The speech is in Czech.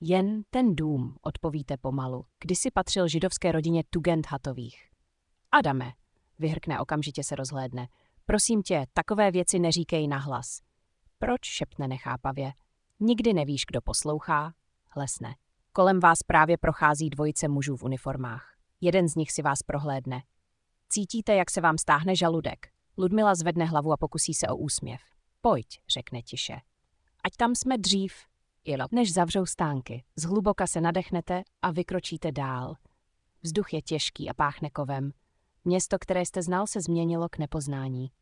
Jen ten dům, odpovíte pomalu, kdysi patřil židovské rodině Tugendhatových. Adame, vyhrkne, okamžitě se rozhlédne. Prosím tě, takové věci neříkej nahlas. Proč, šeptne nechápavě. Nikdy nevíš, kdo poslouchá, hlesne. Kolem vás právě prochází dvojice mužů v uniformách. Jeden z nich si vás prohlédne. Cítíte, jak se vám stáhne žaludek. Ludmila zvedne hlavu a pokusí se o úsměv. Pojď, řekne tiše. Ať tam jsme dřív, než zavřou stánky. Zhluboka se nadechnete a vykročíte dál. Vzduch je těžký a páchne kovem. Město, které jste znal, se změnilo k nepoznání.